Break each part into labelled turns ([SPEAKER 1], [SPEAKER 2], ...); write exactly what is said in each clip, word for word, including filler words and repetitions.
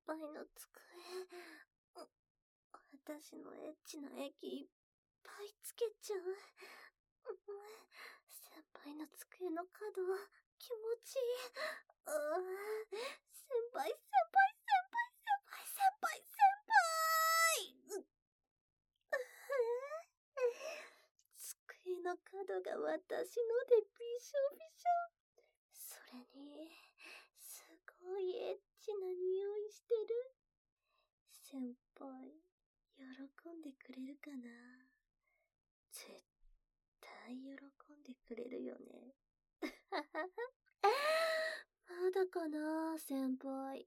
[SPEAKER 1] 輩の机、私のエッチな液いっぱいつけちゃう。先輩の机の角、気持ちいい。うー先輩、先輩、先輩、先輩、先輩、先輩。机の角が私のでびしょびしょ。それに、すごいエッチな匂いしてる。先輩、喜んでくれるかな？絶対喜んでくれるよね。まだかな、先輩。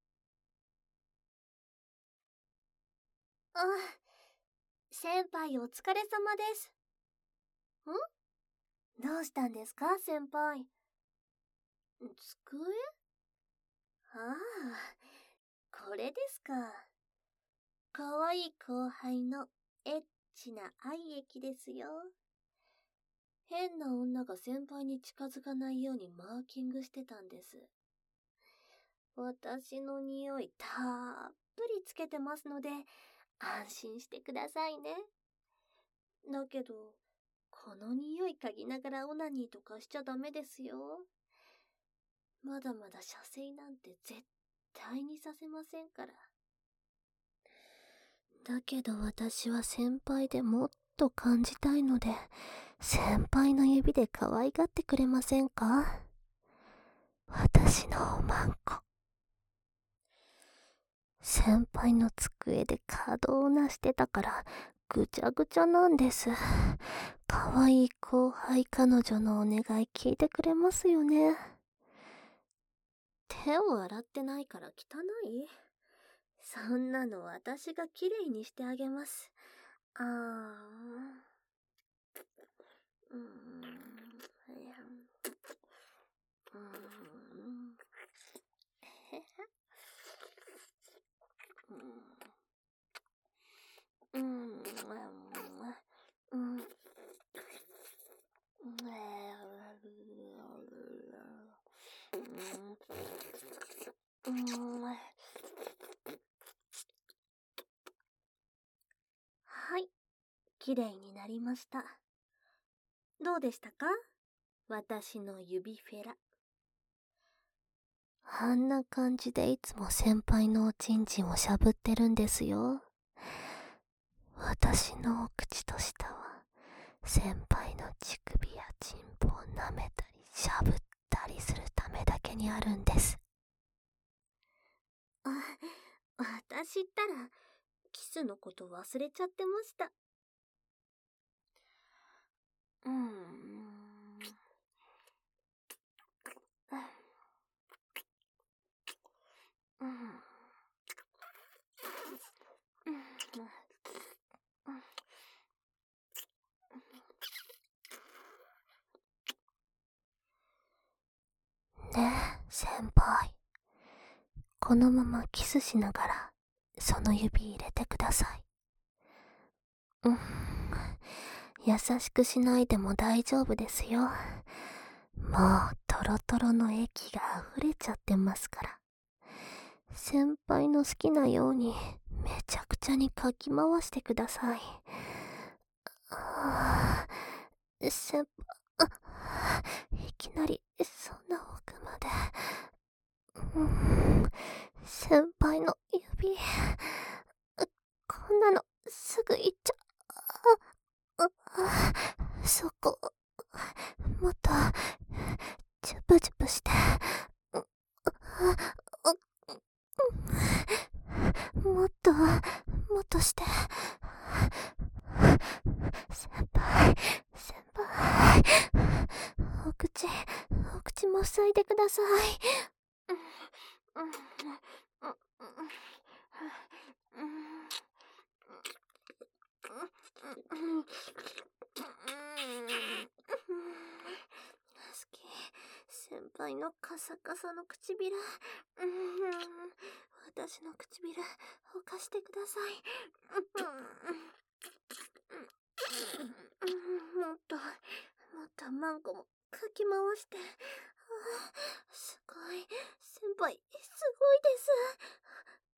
[SPEAKER 1] あ、先輩お疲れ様です。ん？どうしたんですか、先輩。机？ああ、これですか。かわいい後輩のエッチな愛液ですよ。変な女が先輩に近づかないようにマーキングしてたんです。私の匂いたっぷりつけてますので、安心してくださいね。だけど、この匂い嗅ぎながらオナニーとかしちゃダメですよ。まだまだ射精なんて絶対にさせませんから。だけど私は先輩でもっと感じたいので、先輩の指で可愛がってくれませんか？私のおまんこ。先輩の机で稼働をなしてたからぐちゃぐちゃなんです。可愛い後輩彼女のお願い聞いてくれますよね。手を洗ってないから汚い？そんなの私がきれいにしてあげます。あー。うーん。うーん。うん。うん。うん。はい、きれいになりました。どうでしたか？私の指フェラ。あんな感じでいつも先輩のおちんちんをしゃぶってるんですよ。私のお口と舌は先輩の乳首やチンポを舐めたりしゃぶったりするためだけにあるんです。あ、私ったらキスのこと忘れちゃってました。うーん。うん。ねえ、先輩。このままキスしながら、その指入れてください。うん。優しくしないでも大丈夫ですよ。もう、トロトロの液が溢れちゃってますから。先輩の好きなように、めちゃくちゃにかき回してください。ああ、先輩、いきなり、そんな奥まで。うん、先輩の指、こんなのすぐ行っちゃう。そこ、もっと、チュプチュプして。もっと、もっとして。先輩、先輩。お口、お口も塞いでください。好き。先輩のカサカサの唇。私の唇、ほかしてください。もっと、もっとマンコもかき回して。すごい。先輩、すごいです。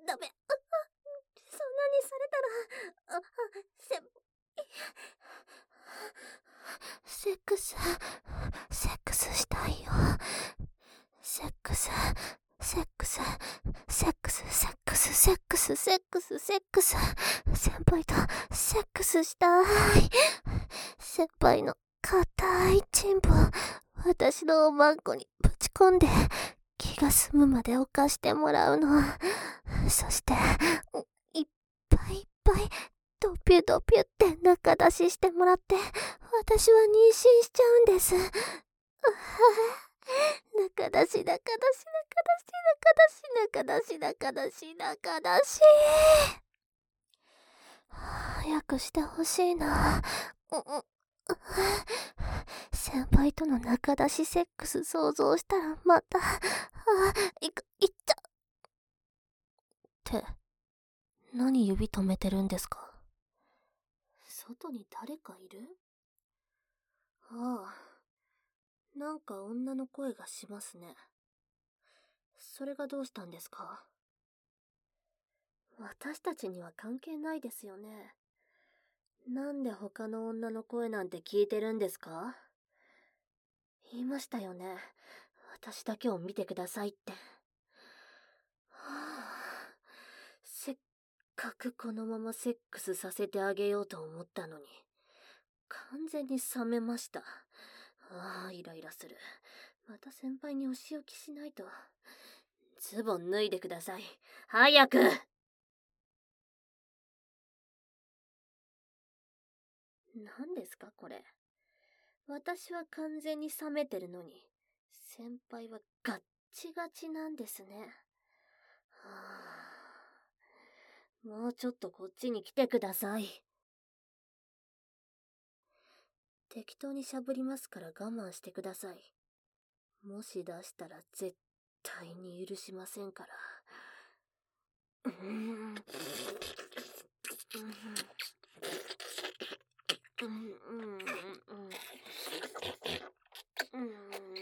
[SPEAKER 1] ダメ。そんなにされたら、あ、せ、セックス、セックスしたいよ。セックス、セックス、セックス、セックス、セックス、セックス、セックス、先輩とセックスしたい。先輩の硬いチンポを私のおまんこにぶち込んで気が済むまで犯してもらうの。そして、いっぱいいっぱいドピュドピュって中出ししてもらって、私は妊娠しちゃうんです。中出し、中出し、中出し、中出し、中出し、中出し。早くしてほしいな。先輩との中出しセックス想像したらまた、あ、いく、いっちゃ。って、何指止めてるんですか？外に誰かいる？ああ、なんか女の声がしますね。それがどうしたんですか？私たちには関係ないですよね。なんで他の女の声なんて聞いてるんですか？言いましたよね。私だけを見てくださいって。はあ、せっかくこのままセックスさせてあげようと思ったのに、完全に冷めました。ああ、イライラする。また先輩にお仕置きしないと。ズボン脱いでください。早く！何ですかこれ。私は完全に冷めてるのに、先輩はガッチガチなんですね。はあ、もうちょっとこっちに来てください。適当にしゃぶりますから我慢してください。もし出したら絶対に許しませんから。うーん。うん。うん。うん。うん。うん。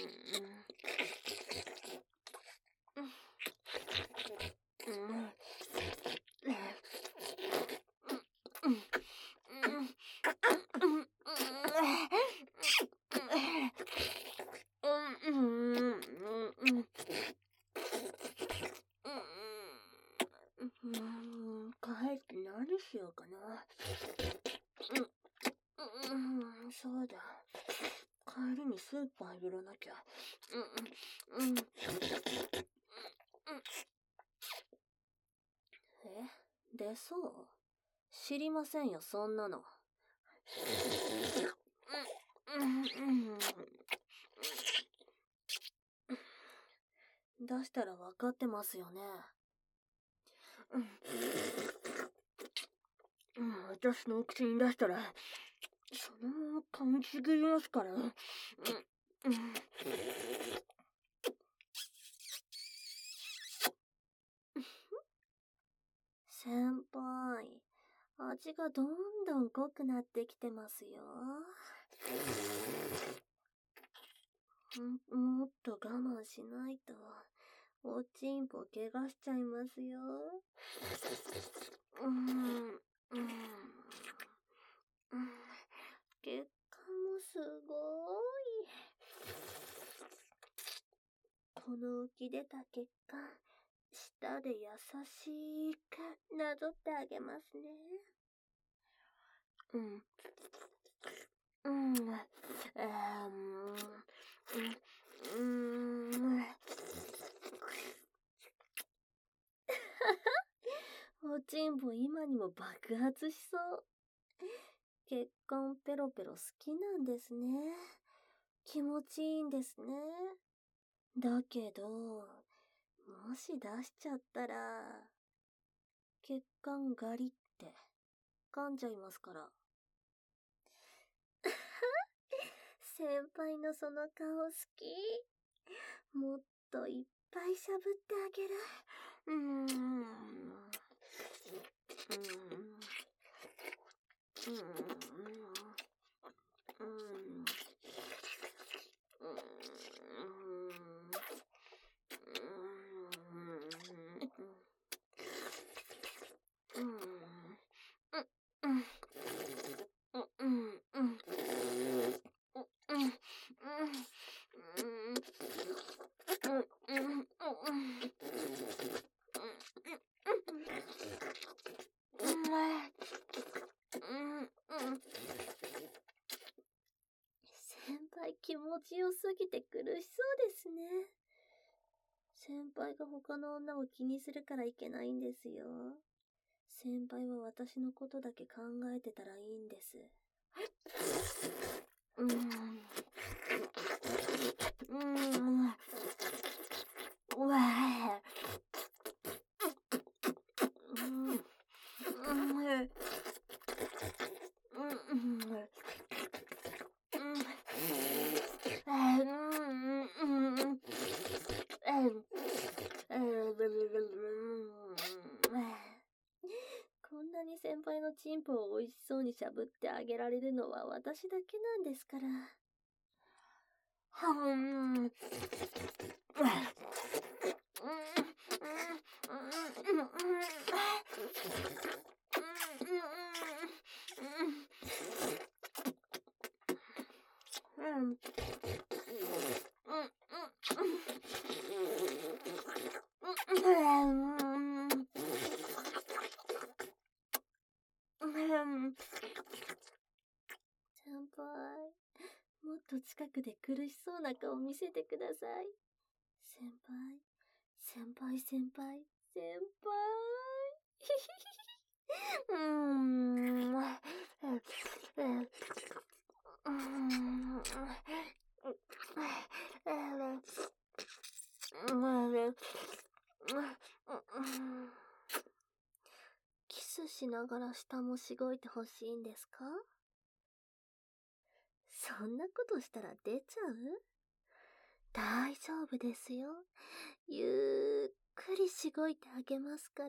[SPEAKER 1] 帰って何しようかな。うん、うん、そうだ。帰りにスーパー寄らなきゃ。うん、うん、うん。え、出そう？知りませんよ、そんなの。出したら分かってますよね。うん、私のお口に出したら、そのまま噛みちぎりますから。うん、うん、先輩、味がどんどん濃くなってきてますよ。もっと我慢しないと、おちんぽ怪我しちゃいますよ。うん、うん、うん。血管もすごい。この浮き出た血管、舌で優しくなぞってあげますね。うん。うん。うん。うん。おちんぽ今にも爆発しそう。血管ペロペロ好きなんですね。気持ちいいんですね。だけど、もし出しちゃったら、血管ガリって噛んじゃいますから。先輩のその顔好き。もっといっぱいしゃぶってあげる。うーん。うーん。うーん。 先輩気持ちよすぎて苦しそうですね。先輩が他の女を気にするからいけないんですよ。先輩は私のことだけ考えてたらいいんです。うーん。うーん。うわぁ。うん。うん。こんなに先輩のチンポを美味しそうにしゃぶってあげられるのは私だけなんですから。はん。先輩、もっと近くで苦しそうな顔見せてください。先輩、先輩、先輩、先輩。うーん。キスしながら舌もしごいてほしいんですか？そんなことしたら出ちゃう？大丈夫ですよ。ゆっくりしごいてあげますから。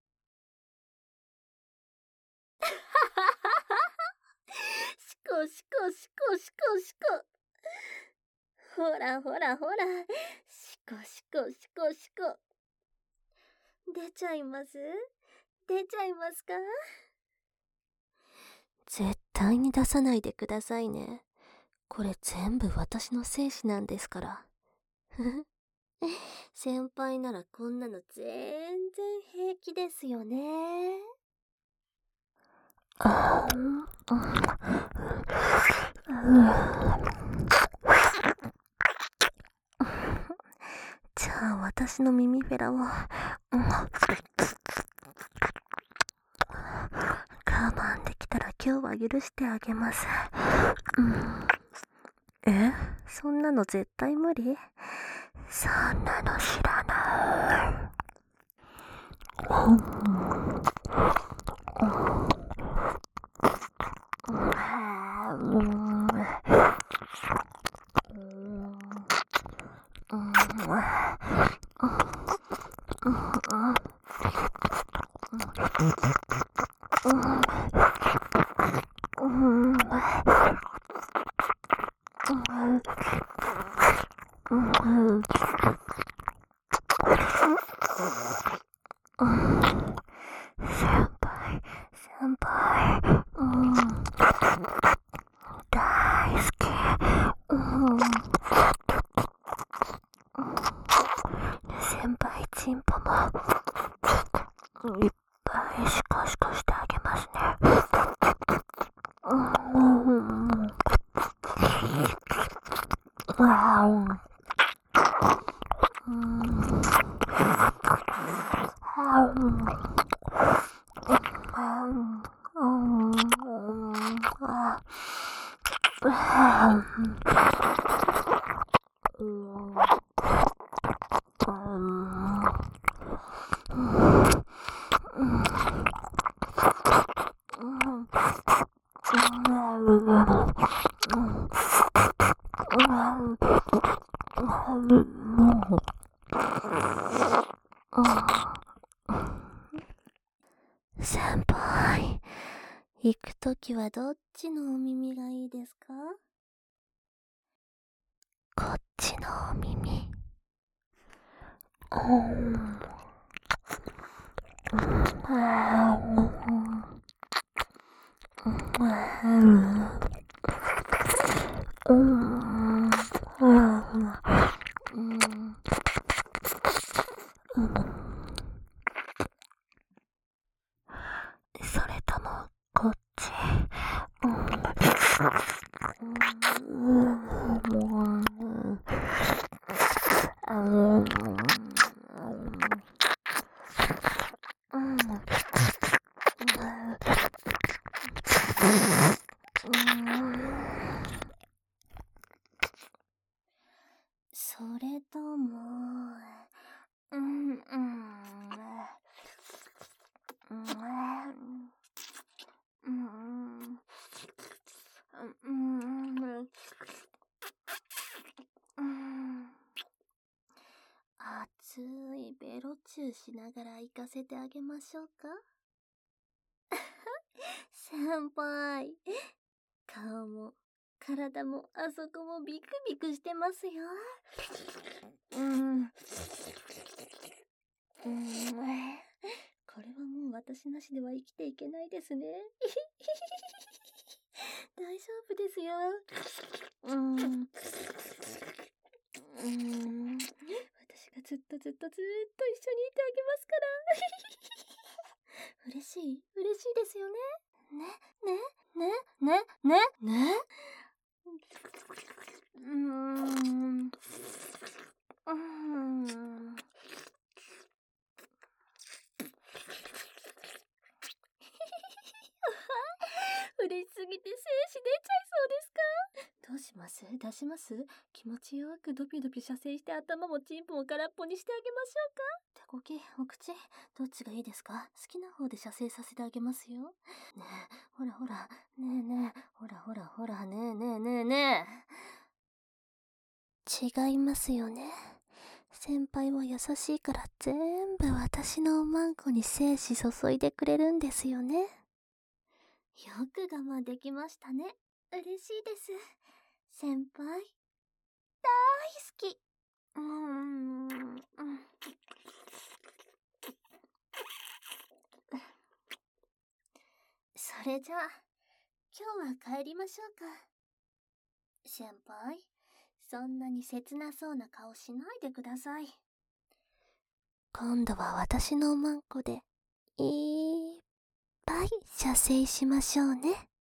[SPEAKER 1] しこしこしこしこしこ。ほらほらほら。しこしこしこしこ。出ちゃいます？出ちゃいますか？絶対に出さないでくださいね。これ全部私の精子なんですから。先輩ならこんなの全然平気ですよね。じゃあ私の耳フェラを我慢できたら今日は許してあげます。え？そんなの絶対無理？そんなの知らない。先輩、先輩、うん、大好き、うん、先輩チンポもいっぱいシコシコしてあげますね。うん、うん、先輩、行くときはどっちのお耳がいいですか？こっちのお耳。うん。うん。 それともこっち。それとも、うん、うん、うん、うん、うん、熱いベロチューしながら行かせてあげましょうか。先輩、顔も体もあそこもビクビクしてますよ。うん。うん。これはもう私なしでは生きていけないですね。大丈夫ですよ。うん。うん。私がずっとずっとずっと一緒にいてあげますから。嬉しい嬉しいですよね。ね、ね、ね、ね、ね、ね。うーん。うーん。嬉しすぎて精子出ちゃいそうですか？どうします？出します？気持ち弱くドピドピ射精して頭もチンポも空っぽにしてあげましょうか？手こき、お口、どっちがいいですか？好きな方で射精させてあげますよ。ねえ、ほらほら、ねえねえ、ほらほらほら、ねえねえねえねえ。違いますよね。先輩は優しいから全部私のおまんこに精子注いでくれるんですよね。よく我慢できましたね。嬉しいです。先輩、大好き。うーん。それじゃあ、今日は帰りましょうか。先輩、そんなに切なそうな顔しないでください。今度は私のおまんこでいっぱい射精しましょうね。